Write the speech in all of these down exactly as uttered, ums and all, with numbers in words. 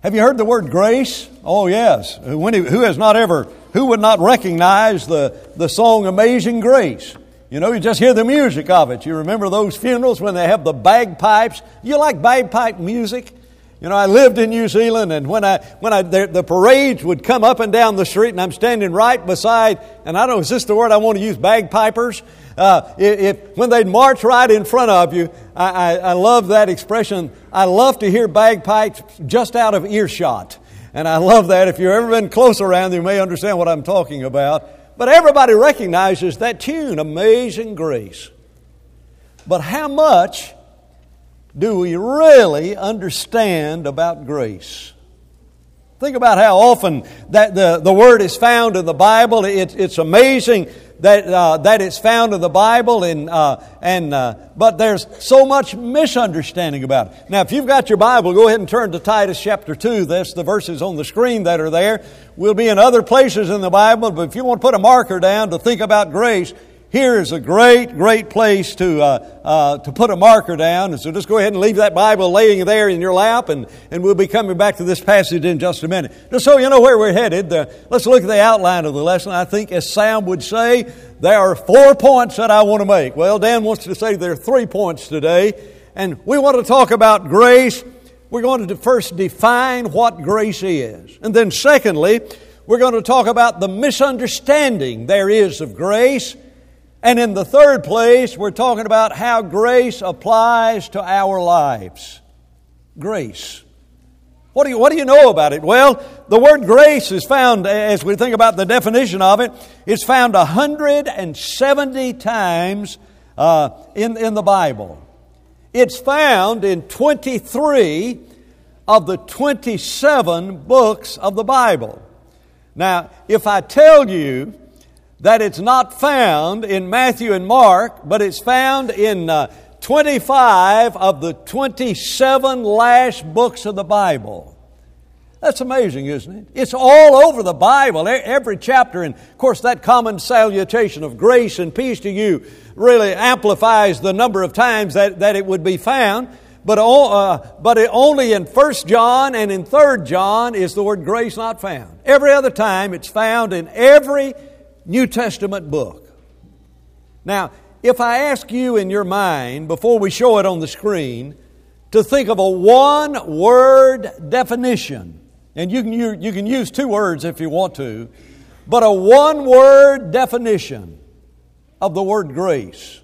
Have you heard the word grace? Oh, yes. When, who has not ever, who would not recognize the, the song Amazing Grace? You know, you just hear the music of it. You remember those funerals when they have the bagpipes? You like bagpipe music? You know, I lived in New Zealand, and when I when I the, the parades would come up and down the street, and I'm standing right beside, and I don't know, is this the word I want to use, bagpipers? Uh, if, if when they'd march right in front of you, I, I, I love that expression. I love to hear bagpipes just out of earshot, and I love that. If you've ever been close around, you may understand what I'm talking about. But everybody recognizes that tune, Amazing Grace. But how much do we really understand about grace? Think about how often that the, the word is found in the Bible. It, it's amazing that uh, that it's found in the Bible, and uh, and uh, but there's so much misunderstanding about it. Now, if you've got your Bible, go ahead and turn to Titus chapter two. That's the verses on the screen that are there. We'll be in other places in the Bible, but if you want to put a marker down to think about grace, here is a great, great place to uh, uh, to put a marker down. And so just go ahead and leave that Bible laying there in your lap, and, and we'll be coming back to this passage in just a minute. Just so you know where we're headed, uh, let's look at the outline of the lesson. I think, as Sam would say, there are four points that I want to make. Well, Dan wants to say there are three points today, and we want to talk about grace. We're going to first define what grace is. And then secondly, we're going to talk about the misunderstanding there is of grace. And in the third place, we're talking about how grace applies to our lives. Grace. What do you, what do you know about it? Well, the word grace is found, as we think about the definition of it, it's found one hundred seventy times uh, in, in the Bible. It's found in twenty-three of the twenty-seven books of the Bible. Now, if I tell you that it's not found in Matthew and Mark, but it's found in uh, twenty-five of the twenty-seven last books of the Bible. That's amazing, isn't it? It's all over the Bible, every chapter. And, of course, that common salutation of grace and peace to you really amplifies the number of times that, that it would be found. But, uh, but it, only in First John and in Third John is the word grace not found. Every other time it's found in every New Testament book. Now, if I ask you in your mind, before we show it on the screen, to think of a one-word definition, and you can, you, you can use two words if you want to, but a one-word definition of the word grace.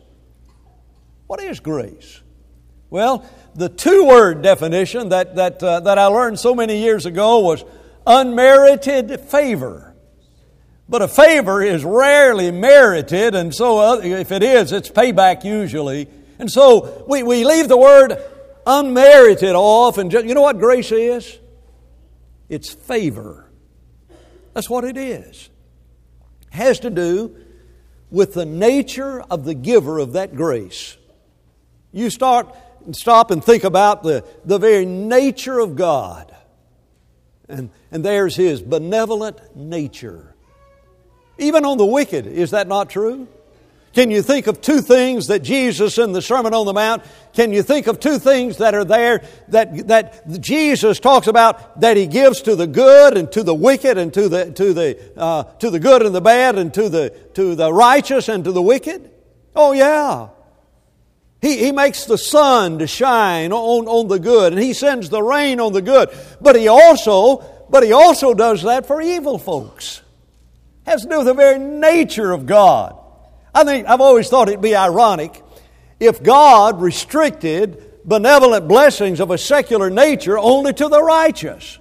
What is grace? Well, the two-word definition that, that, uh, that I learned so many years ago was unmerited favor. But a favor is rarely merited, and so if it is, it's payback usually. And so we, we leave the word unmerited off, and just, you know what grace is? It's favor. That's what it is. It has to do with the nature of the giver of that grace. You start and stop and think about the, the very nature of God. And, and there's His benevolent nature. Even on the wicked, is that not true? Can you think of two things that Jesus in the Sermon on the Mount, can you think of two things that are there that that Jesus talks about that He gives to the good and to the wicked and to the to the uh, to the good and the bad and to the to the righteous and to the wicked? Oh yeah. He, he makes the sun to shine on, on the good, and He sends the rain on the good. But He also, but He also does that for evil folks. It has to do with the very nature of God. I think I've always thought it'd be ironic if God restricted benevolent blessings of a secular nature only to the righteous.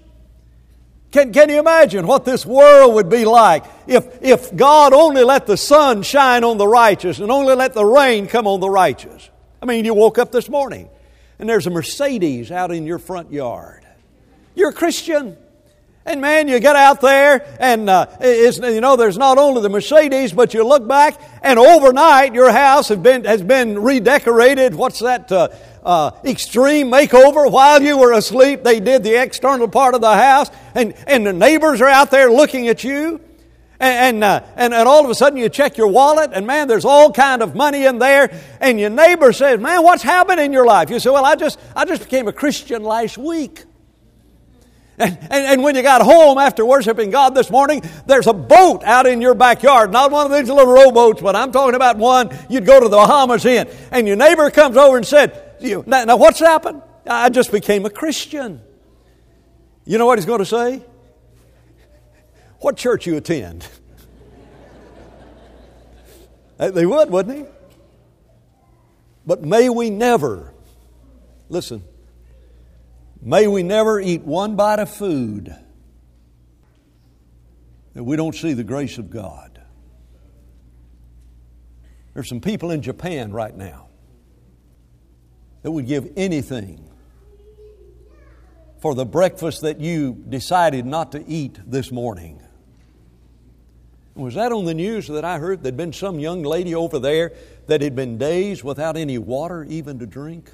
Can, can you imagine what this world would be like if, if God only let the sun shine on the righteous and only let the rain come on the righteous? I mean, you woke up this morning and there's a Mercedes out in your front yard. You're a Christian. And man, you get out there and, uh, it's, you know, there's not only the Mercedes, but you look back and overnight your house has been, has been redecorated. What's that, uh, uh, extreme makeover? While you were asleep, they did the external part of the house, and, and the neighbors are out there looking at you. And, and, uh, and, and all of a sudden you check your wallet and man, there's all kind of money in there. And your neighbor says, man, what's happened in your life? You say, well, I just, I just became a Christian last week. And, and, and when you got home after worshiping God this morning, there's a boat out in your backyard. Not one of these little rowboats, but I'm talking about one you'd go to the Bahamas in. And your neighbor comes over and said, you, now, now what's happened? I just became a Christian. You know what he's going to say? What church you attend? They would, wouldn't he? But may we never, listen, may we never eat one bite of food that we don't see the grace of God. There's some people in Japan right now that would give anything for the breakfast that you decided not to eat this morning. Was that on the news that I heard? There'd been some young lady over there that had been days without any water even to drink.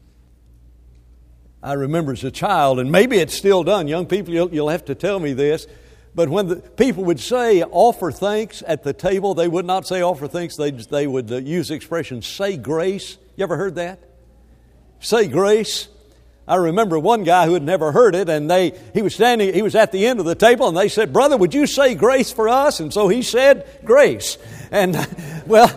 I remember as a child, and maybe it's still done. Young people, you'll, you'll have to tell me this. But when the people would say offer thanks at the table, they would not say offer thanks. They, they would uh, use the expression say grace. You ever heard that? Say grace. I remember one guy who had never heard it, and they he was standing, he was at the end of the table, and they said, "Brother, would you say grace for us?" And so he said grace. And, well,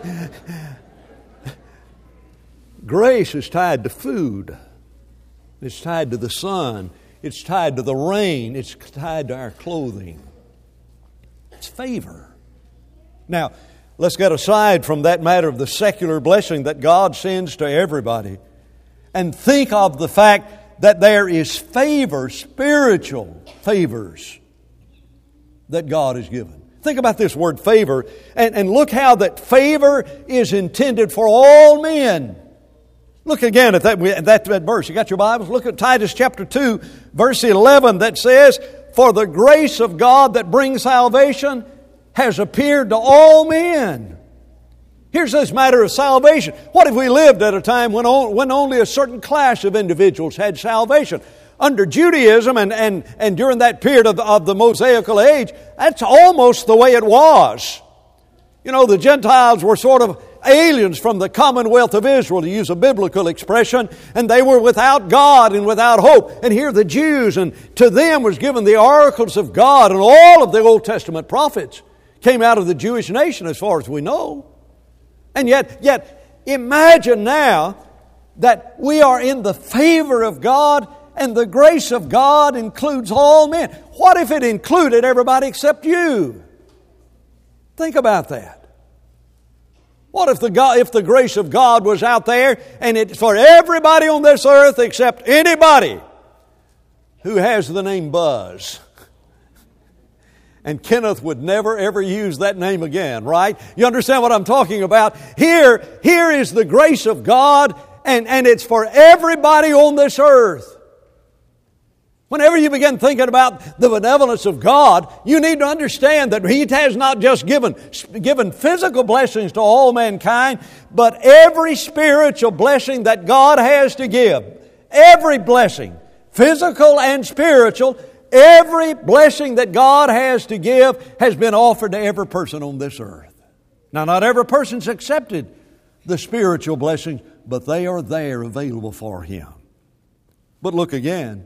grace is tied to food. It's tied to the sun. It's tied to the rain. It's tied to our clothing. It's favor. Now, let's get aside from that matter of the secular blessing that God sends to everybody and think of the fact that there is favor, spiritual favors that God has given. Think about this word favor and, and look how that favor is intended for all men. Look again at that, that, that verse. You got your Bibles? Look at Titus chapter two, verse eleven that says, "For the grace of God that brings salvation has appeared to all men." Here's this matter of salvation. What if we lived at a time when, when only a certain class of individuals had salvation? Under Judaism and, and, and during that period of the, of the Mosaical age, that's almost the way it was. You know, the Gentiles were sort of aliens from the commonwealth of Israel, to use a biblical expression, and they were without God and without hope. And here the Jews, and to them was given the oracles of God, and all of the Old Testament prophets came out of the Jewish nation as far as we know. And yet, yet, imagine now that we are in the favor of God and the grace of God includes all men. What if it included everybody except you? Think about that. What if the God, if the grace of God was out there and it's for everybody on this earth except anybody who has the name Buzz? And Kenneth would never ever use that name again, right? You understand what I'm talking about? Here, here is the grace of God, and, and it's for everybody on this earth. Whenever you begin thinking about the benevolence of God, you need to understand that He has not just given, given physical blessings to all mankind, but every spiritual blessing that God has to give. Every blessing, physical and spiritual, every blessing that God has to give has been offered to every person on this earth. Now, not every person's accepted the spiritual blessings, but they are there available for him. But look again.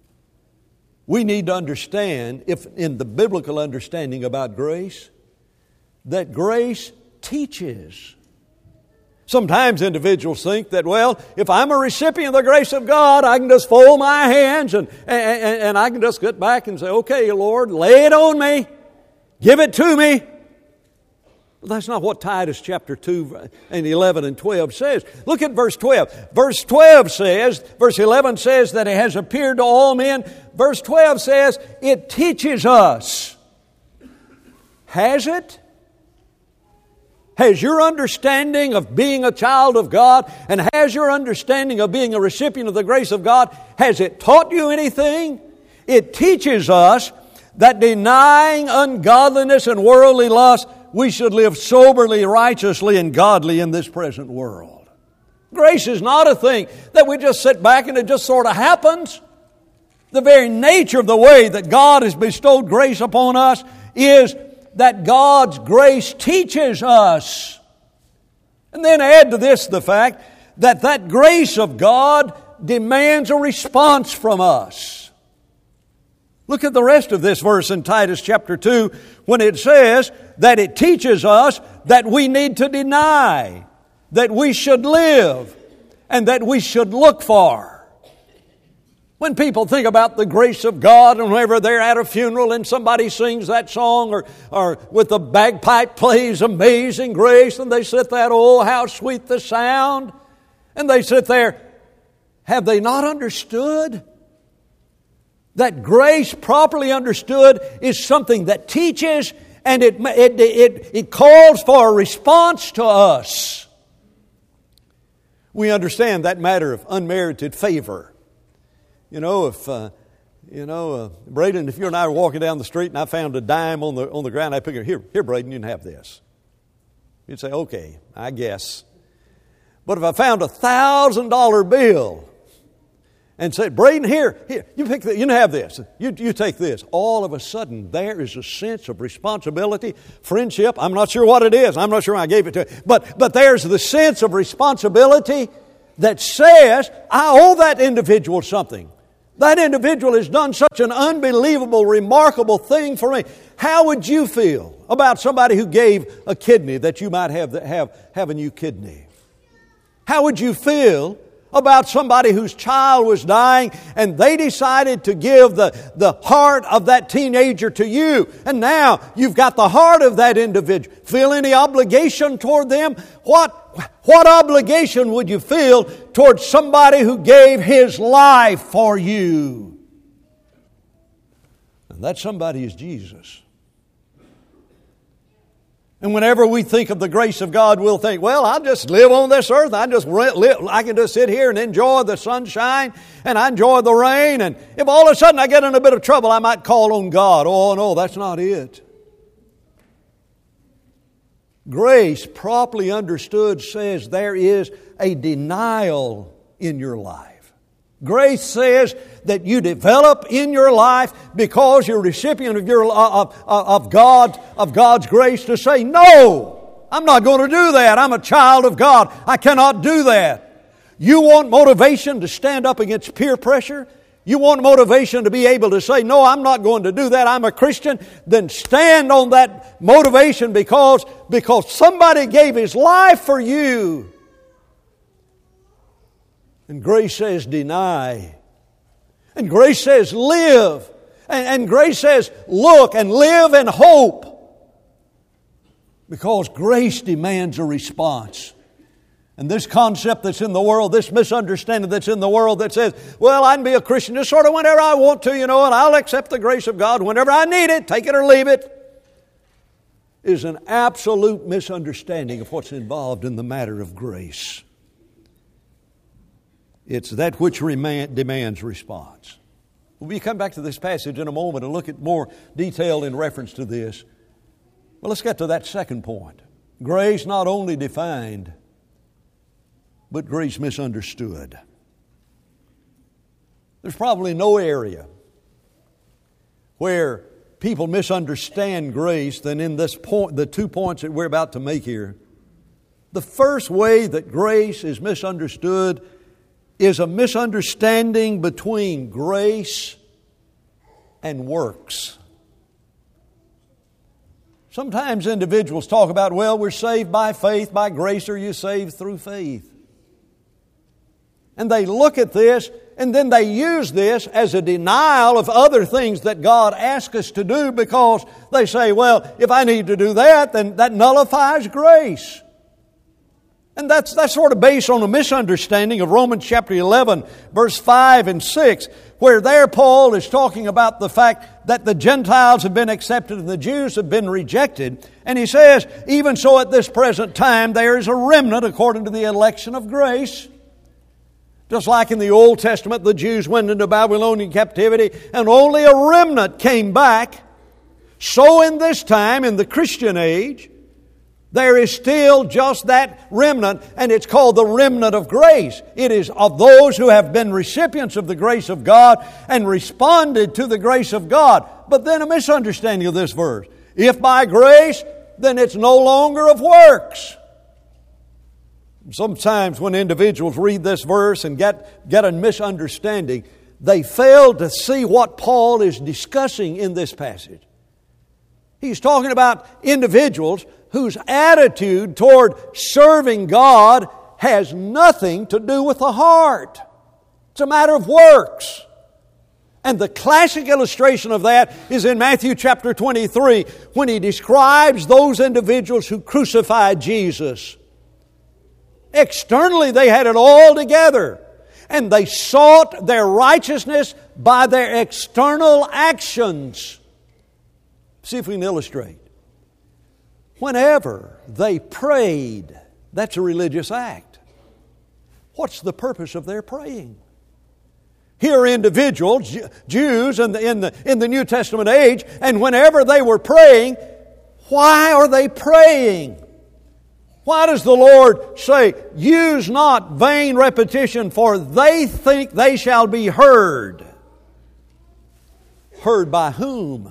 We need to understand, if in the biblical understanding about grace, that grace teaches. Sometimes individuals think that, well, if I'm a recipient of the grace of God, I can just fold my hands and, and, and I can just get back and say, okay, Lord, lay it on me. Give it to me. Well, that's not what Titus chapter two and eleven and twelve says. Look at verse twelve. Verse twelve says, verse eleven says that it has appeared to all men. Verse twelve says it teaches us. Has it? Has your understanding of being a child of God and has your understanding of being a recipient of the grace of God, has it taught you anything? It teaches us that denying ungodliness and worldly lust, we should live soberly, righteously, and godly in this present world. Grace is not a thing that we just sit back and it just sort of happens. The very nature of the way that God has bestowed grace upon us is that God's grace teaches us. And then add to this the fact that that grace of God demands a response from us. Look at the rest of this verse in Titus chapter two when it says that it teaches us that we need to deny, that we should live, and that we should look for. When people think about the grace of God, and whenever they're at a funeral and somebody sings that song, or, or with the bagpipe plays Amazing Grace, and they sit there, oh, how sweet the sound, and they sit there, have they not understood that grace, properly understood, is something that teaches, and it, it, it, it calls for a response to us? We understand that matter of unmerited favor. You know, if, uh, you know, uh, Braden, if you and I were walking down the street and I found a dime on the on the ground, I'd pick it, here, here, Braden, you can have this. You'd say, okay, I guess. But if I found a thousand dollar bill and said, Braden, here, here, you pick the, you can have this. You, you take this. All of a sudden, there is a sense of responsibility, friendship. I'm not sure what it is. I'm not sure I gave it to you. But, but there's the sense of responsibility that says, I owe that individual something. That individual has done such an unbelievable, remarkable thing for me. How would you feel about somebody who gave a kidney that you might have, have, have a new kidney? How would you feel about somebody whose child was dying and they decided to give the, the heart of that teenager to you, and now you've got the heart of that individual? Feel any obligation toward them? What, what obligation would you feel toward somebody who gave his life for you? And that somebody is Jesus. And whenever we think of the grace of God, we'll think, well, I'll just live on this earth. I just live, I can just sit here and enjoy the sunshine, and I enjoy the rain. And if all of a sudden I get in a bit of trouble, I might call on God. Oh, no, that's not it. Grace, properly understood, says there is a denial in your life. Grace says that you develop in your life, because you're a recipient of your of, of God of God's grace, to say, no, I'm not going to do that. I'm a child of God. I cannot do that. You want motivation to stand up against peer pressure? You want motivation to be able to say, no, I'm not going to do that. I'm a Christian. Then stand on that motivation, because, because somebody gave his life for you. And grace says deny. And grace says live. And, and grace says look and live and hope. Because grace demands a response. And this concept that's in the world, this misunderstanding that's in the world that says, well, I can be a Christian just sort of whenever I want to, you know, and I'll accept the grace of God whenever I need it, take it or leave it, is an absolute misunderstanding of what's involved in the matter of grace. It's that which remand, demands response. We'll come back to this passage in a moment and look at more detail in reference to this. Well, let's get to that second point. Grace not only defined, but grace misunderstood. There's probably no area where people misunderstand grace than in this point, the two points that we're about to make here. The first way that grace is misunderstood is a misunderstanding between grace and works. Sometimes individuals talk about, well, we're saved by faith, by grace, or you're saved through faith. And they look at this, and then they use this as a denial of other things that God asks us to do, because they say, well, if I need to do that, then that nullifies grace. And that's, that's sort of based on a misunderstanding of Romans chapter eleven, verse five and six, where there Paul is talking about the fact that the Gentiles have been accepted and the Jews have been rejected. And he says, even so at this present time there is a remnant according to the election of grace. Just like in the Old Testament, the Jews went into Babylonian captivity and only a remnant came back. So in this time, in the Christian age, there is still just that remnant, and it's called the remnant of grace. It is of those who have been recipients of the grace of God and responded to the grace of God. But then a misunderstanding of this verse. If by grace, then it's no longer of works. Sometimes when individuals read this verse and get, get a misunderstanding, they failed to see what Paul is discussing in this passage. He's talking about individuals whose attitude toward serving God has nothing to do with the heart. It's a matter of works. And the classic illustration of that is in Matthew chapter twenty-three, when he describes those individuals who crucified Jesus. Externally, they had it all together, and they sought their righteousness by their external actions. See if we can illustrate. Whenever they prayed, that's a religious act. What's the purpose of their praying? Here are individuals, Jews in the, in the, in the New Testament age, and whenever they were praying, why are they praying? Why does the Lord say, use not vain repetition, for they think they shall be heard? Heard by whom?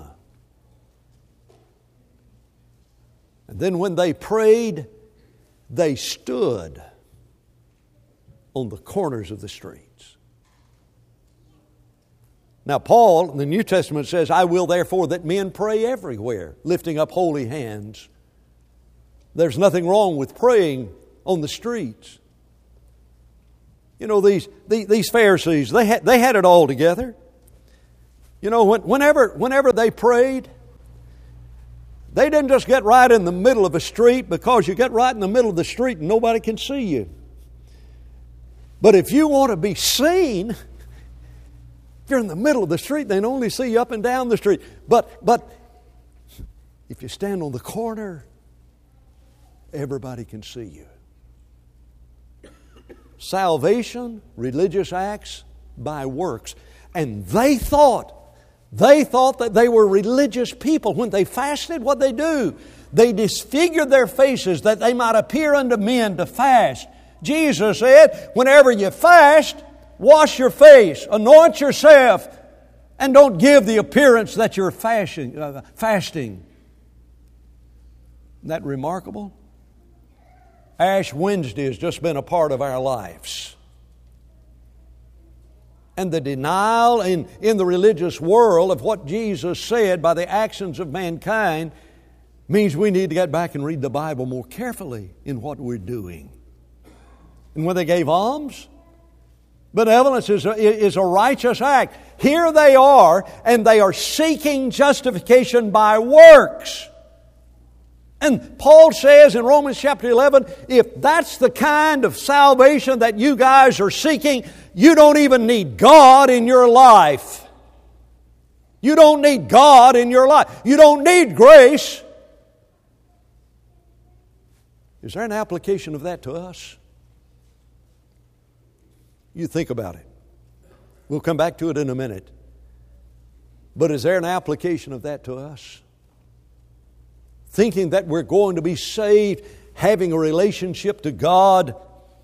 And then when they prayed, they stood on the corners of the streets. Now, Paul in the New Testament says, I will therefore that men pray everywhere, lifting up holy hands. There's nothing wrong with praying on the streets. You know, these, these, these Pharisees, they had, they had it all together. You know, when, whenever, whenever they prayed, they didn't just get right in the middle of a street, because you get right in the middle of the street and nobody can see you. But if you want to be seen, if you're in the middle of the street, they can only see you up and down the street. But, but if you stand on the corner, everybody can see you. Salvation, religious acts by works. And they thought, they thought that they were religious people. When they fasted, what they do? They disfigured their faces that they might appear unto men to fast. Jesus said, whenever you fast, wash your face, anoint yourself, and don't give the appearance that you're fasting. Uh, fasting. Isn't that remarkable? Ash Wednesday has just been a part of our lives. And the denial in, in the religious world of what Jesus said by the actions of mankind means we need to get back and read the Bible more carefully in what we're doing. And when they gave alms, benevolence is a, is a righteous act. Here they are, and they are seeking justification by works. And Paul says in Romans chapter eleven, if that's the kind of salvation that you guys are seeking, you don't even need God in your life. You don't need God in your life. You don't need grace. Is there an application of that to us? You think about it. We'll come back to it in a minute. But is there an application of that to us? Thinking that we're going to be saved, having a relationship to God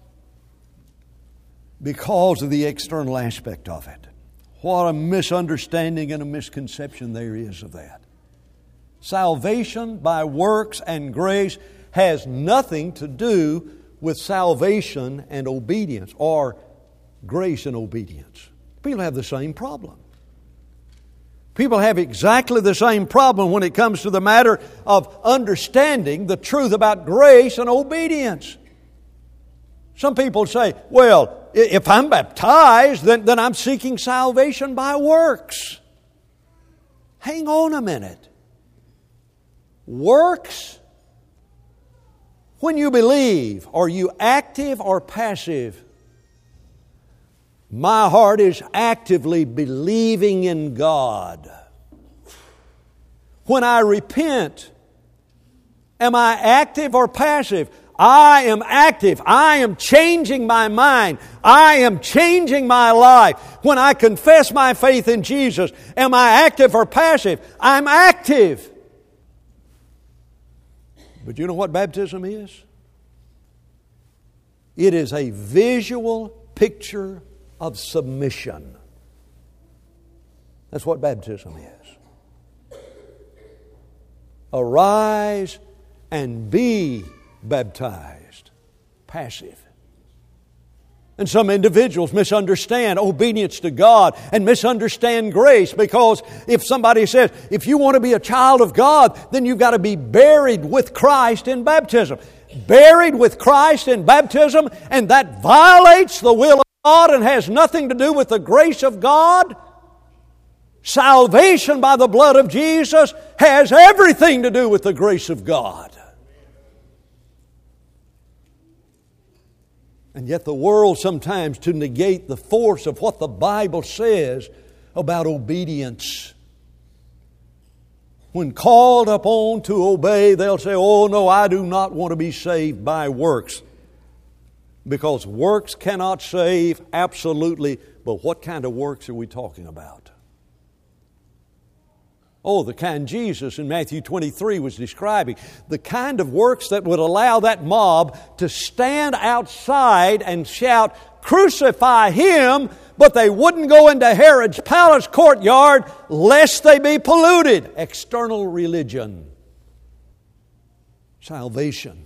because of the external aspect of it. What a misunderstanding and a misconception there is of that. Salvation by works and grace has nothing to do with salvation and obedience, or grace and obedience. People have the same problem. People have exactly the same problem when it comes to the matter of understanding the truth about grace and obedience. Some people say, well, if I'm baptized, then, then I'm seeking salvation by works. Hang on a minute. Works? When you believe, are you active or passive? My heart is actively believing in God. When I repent, am I active or passive? I am active. I am changing my mind. I am changing my life. When I confess my faith in Jesus, am I active or passive? I'm active. But you know what baptism is? It is a visual picture of submission. That's what baptism is. Arise and be baptized. Passive. And some individuals misunderstand obedience to God and misunderstand grace, because if somebody says, if you want to be a child of God, then you've got to be buried with Christ in baptism. Buried with Christ in baptism, and that violates the will of God and has nothing to do with the grace of God. Salvation by the blood of Jesus has everything to do with the grace of God. And yet the world sometimes, to negate the force of what the Bible says about obedience, when called upon to obey, they'll say, oh no, I do not want to be saved by works. Because works cannot save, absolutely. But what kind of works are we talking about? Oh, the kind Jesus in Matthew twenty-three was describing. The kind of works that would allow that mob to stand outside and shout, crucify Him, but they wouldn't go into Herod's palace courtyard lest they be polluted. External religion. Salvation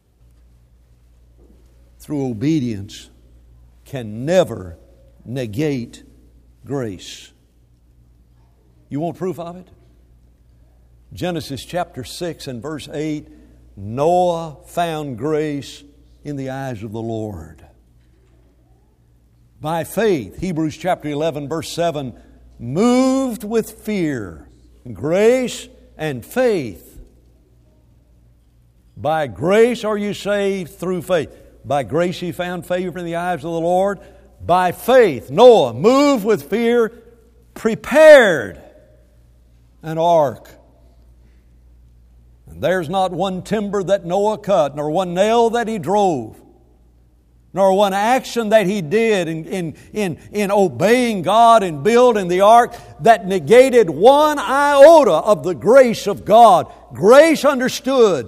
through obedience can never negate grace. You want proof of it? Genesis chapter six and verse eight, Noah found grace in the eyes of the Lord. By faith, Hebrews chapter eleven verse seven, moved with fear, grace and faith. By grace are you saved through faith. By grace he found favor in the eyes of the Lord. By faith, Noah, moved with fear, prepared an ark. And there's not one timber that Noah cut, nor one nail that he drove, nor one action that he did in, in, in, in obeying God and building the ark that negated one iota of the grace of God. Grace, understood,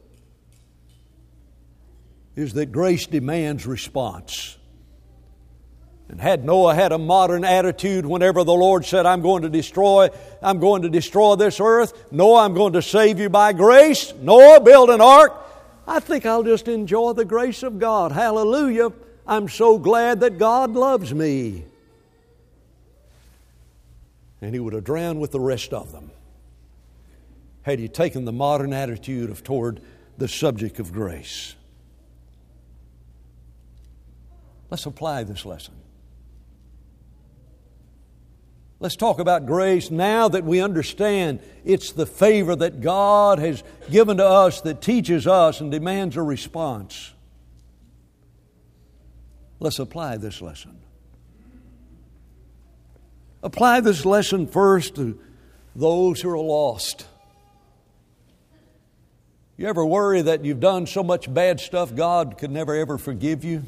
is that grace demands response. And had Noah had a modern attitude whenever the Lord said, I'm going to destroy, I'm going to destroy this earth. Noah, I'm going to save you by grace. Noah, build an ark. I think I'll just enjoy the grace of God. Hallelujah. I'm so glad that God loves me. And he would have drowned with the rest of them had he taken the modern attitude of toward the subject of grace. Let's apply this lesson. Let's talk about grace now that we understand it's the favor that God has given to us that teaches us and demands a response. Let's apply this lesson. Apply this lesson first to those who are lost. You ever worry that you've done so much bad stuff God could never ever forgive you?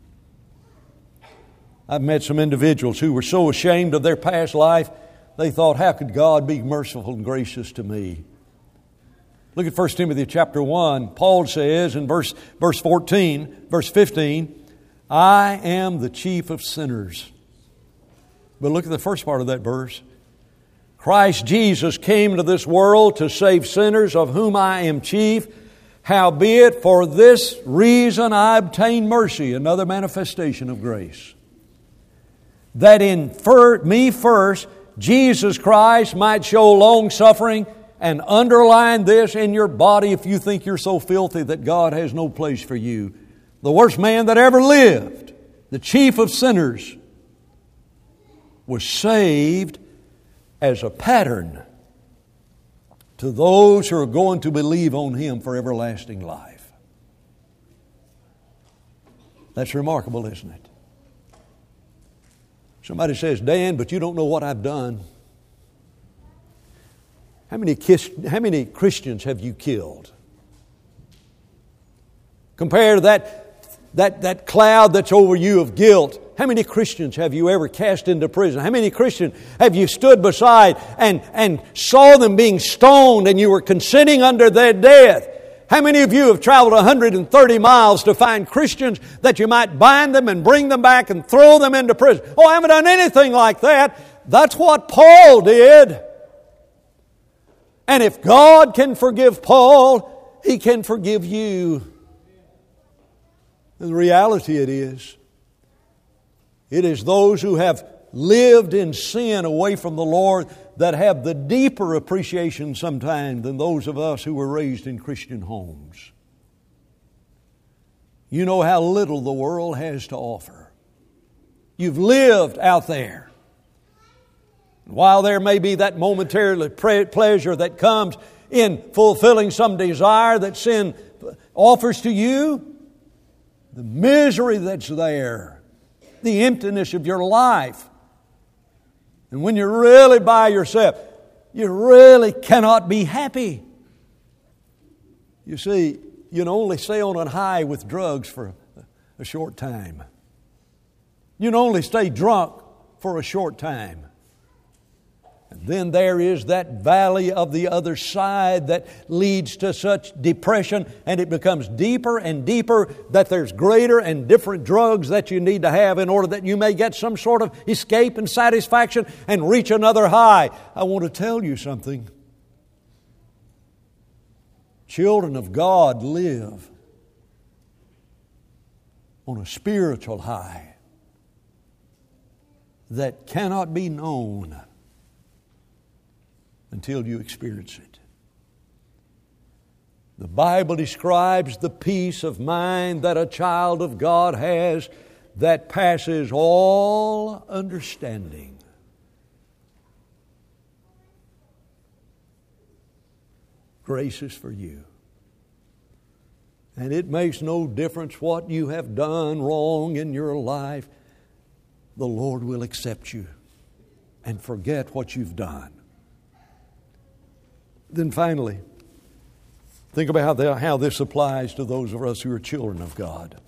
I've met some individuals who were so ashamed of their past life, they thought, how could God be merciful and gracious to me? Look at First Timothy chapter one. Paul says in verse, verse fourteen, verse fifteen, I am the chief of sinners. But look at the first part of that verse. Christ Jesus came to this world to save sinners, of whom I am chief. Howbeit, for this reason I obtained mercy, another manifestation of grace. That in fir- me first, Jesus Christ might show long suffering, and underline this in your body if you think you're so filthy that God has no place for you. The worst man that ever lived, the chief of sinners, was saved as a pattern to those who are going to believe on Him for everlasting life. That's remarkable, isn't it? Somebody says, Dan, but you don't know what I've done. How many, kiss, how many Christians have you killed? Compare to that, that, that cloud that's over you of guilt. How many Christians have you ever cast into prison? How many Christians have you stood beside and, and saw them being stoned and you were consenting under their death? How many of you have traveled one hundred thirty miles to find Christians that you might bind them and bring them back and throw them into prison? Oh, I haven't done anything like that. That's what Paul did. And if God can forgive Paul, He can forgive you. And the reality it is, It is those who have lived in sin away from the Lord that have the deeper appreciation sometimes than those of us who were raised in Christian homes. You know how little the world has to offer. You've lived out there. While there may be that momentary pleasure that comes in fulfilling some desire that sin offers to you, the misery that's there, the emptiness of your life, and when you're really by yourself, you really cannot be happy. You see, you can only stay on a high with drugs for a short time. You can only stay drunk for a short time. And then there is that valley of the other side that leads to such depression, and it becomes deeper and deeper, that there's greater and different drugs that you need to have in order that you may get some sort of escape and satisfaction and reach another high. I want to tell you something. Children of God live on a spiritual high that cannot be known until you experience it. The Bible describes the peace of mind that a child of God has that passes all understanding. Grace is for you. And it makes no difference what you have done wrong in your life. The Lord will accept you and forget what you've done. Then finally, think about how, the, how this applies to those of us who are children of God.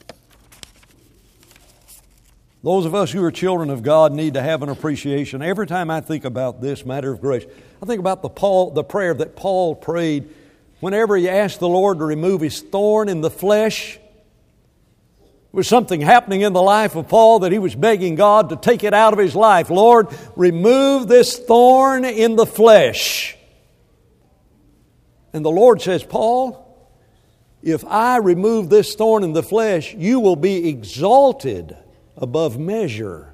Those of us who are children of God need to have an appreciation. Every time I think about this matter of grace, I think about the Paul, the prayer that Paul prayed whenever he asked the Lord to remove his thorn in the flesh. There was something happening in the life of Paul that he was begging God to take it out of his life. Lord, remove this thorn in the flesh. And the Lord says, Paul, if I remove this thorn in the flesh, you will be exalted above measure.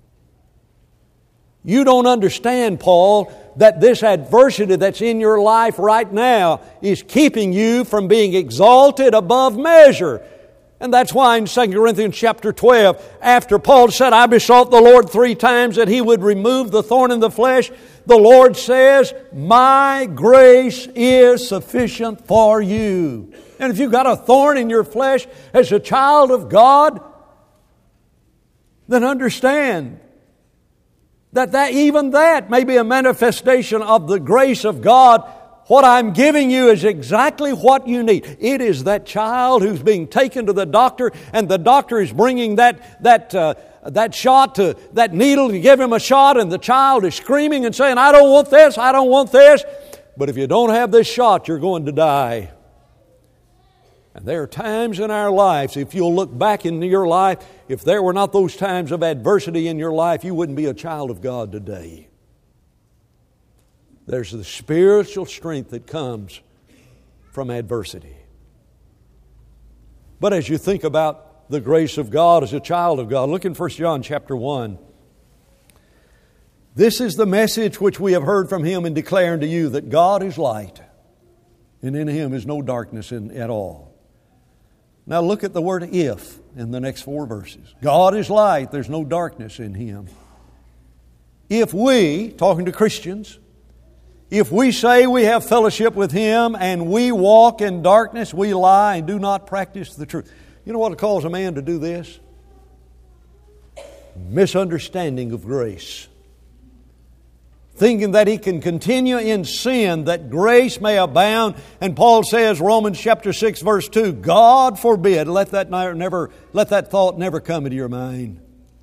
You don't understand, Paul, that this adversity that's in your life right now is keeping you from being exalted above measure. And that's why in Second Corinthians chapter twelve, after Paul said, I besought the Lord three times that He would remove the thorn in the flesh, the Lord says, my grace is sufficient for you. And if you've got a thorn in your flesh as a child of God, then understand that, that even that may be a manifestation of the grace of God. What I'm giving you is exactly what you need. It is that child who's being taken to the doctor, and the doctor is bringing that that uh, that shot to that needle to give him a shot, and the child is screaming and saying, I don't want this, I don't want this. But if you don't have this shot, you're going to die. And there are times in our lives, if you'll look back into your life, if there were not those times of adversity in your life, you wouldn't be a child of God today. There's the spiritual strength that comes from adversity. But as you think about the grace of God as a child of God, look in First John chapter one. This is the message which we have heard from Him and declare unto you, that God is light, and in Him is no darkness in, at all. Now look at the word if in the next four verses. God is light, there's no darkness in Him. If we, talking to Christians, if we say we have fellowship with Him and we walk in darkness, we lie and do not practice the truth. You know what calls a man to do this? Misunderstanding of grace. Thinking that he can continue in sin, that grace may abound. And Paul says, Romans chapter six, verse two, God forbid, let that never, let that thought never come into your mind.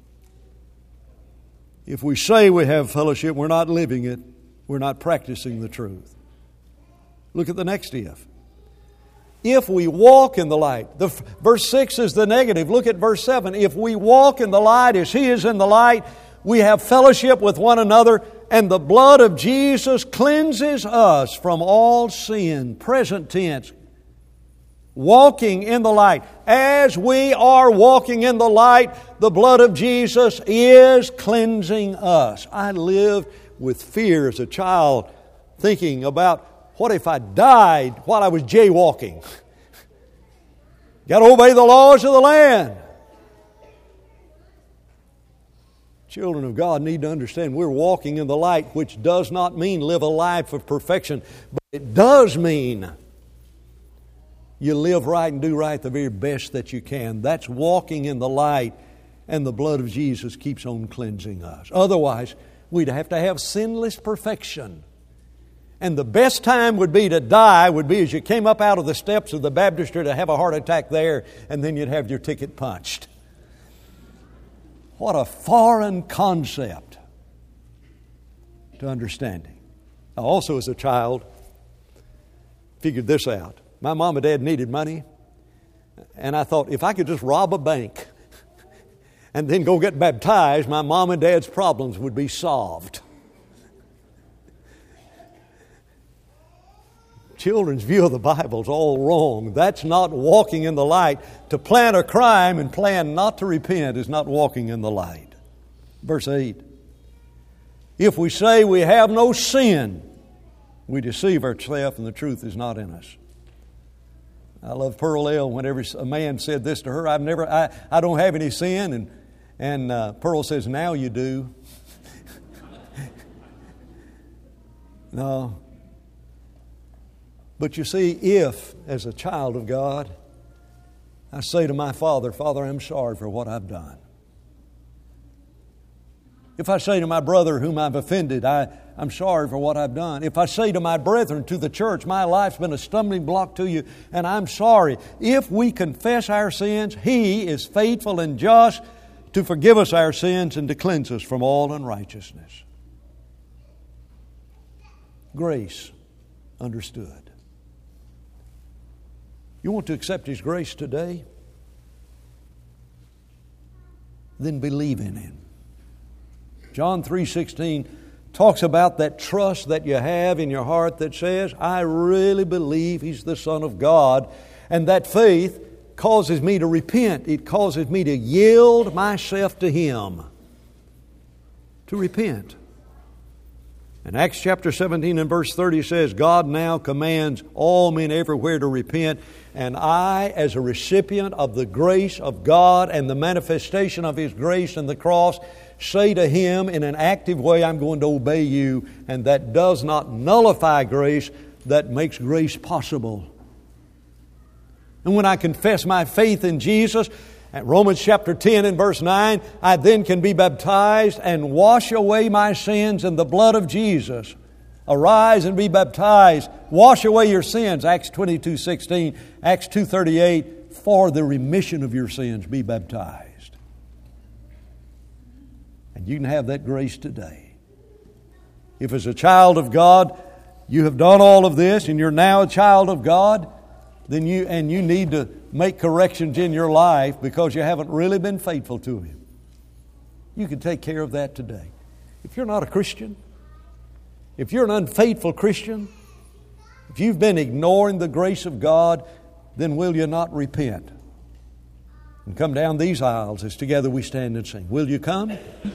If we say we have fellowship, we're not living it. We're not practicing the truth. Look at the next if. If we walk in the light. The, verse six is the negative. Look at verse seven. If we walk in the light as He is in the light, we have fellowship with one another, and the blood of Jesus cleanses us from all sin. Present tense. Walking in the light. As we are walking in the light, the blood of Jesus is cleansing us. I lived with fear as a child, thinking about what if I died while I was jaywalking? Got to obey the laws of the land. Children of God need to understand we're walking in the light, which does not mean live a life of perfection, but it does mean you live right and do right the very best that you can. That's walking in the light, and the blood of Jesus keeps on cleansing us. Otherwise, we'd have to have sinless perfection. And the best time would be to die would be as you came up out of the steps of the baptistry to have a heart attack there, and then you'd have your ticket punched. What a foreign concept to understanding. I also, as a child, figured this out. My mom and dad needed money, and I thought if I could just rob a bank and then go get baptized, my mom and dad's problems would be solved. Children's view of the Bible is all wrong. That's not walking in the light. To plan a crime and plan not to repent is not walking in the light. Verse eight. If we say we have no sin, we deceive ourselves and the truth is not in us. I love Pearl L. Whenever a man said this to her, I've never, I, I don't have any sin. And, and uh, Pearl says, now you do. No. But you see, if, as a child of God, I say to my Father, Father, I'm sorry for what I've done. If I say to my brother whom I've offended, I, I'm sorry for what I've done. If I say to my brethren, to the church, my life's been a stumbling block to you, and I'm sorry. If we confess our sins, He is faithful and just to forgive us our sins and to cleanse us from all unrighteousness. Grace understood. You want to accept His grace today? Then believe in Him. John three sixteen talks about that trust that you have in your heart that says, I really believe He's the Son of God. And that faith causes me to repent. It causes me to yield myself to Him. To repent. And Acts chapter seventeen and verse thirty says, God now commands all men everywhere to repent. And I, as a recipient of the grace of God and the manifestation of His grace in the cross, say to Him in an active way, I'm going to obey You. And that does not nullify grace, that makes grace possible. And when I confess my faith in Jesus, at Romans chapter ten and verse nine, I then can be baptized and wash away my sins in the blood of Jesus. Arise and be baptized. Wash away your sins. Acts twenty-two sixteen, Acts two thirty-eight, for the remission of your sins be baptized. And you can have that grace today. If as a child of God, you have done all of this and you're now a child of God, then you and you need to make corrections in your life because you haven't really been faithful to Him. You can take care of that today. If you're not a Christian, if you're an unfaithful Christian, if you've been ignoring the grace of God, then will you not repent? And come down these aisles as together we stand and sing. Will you come?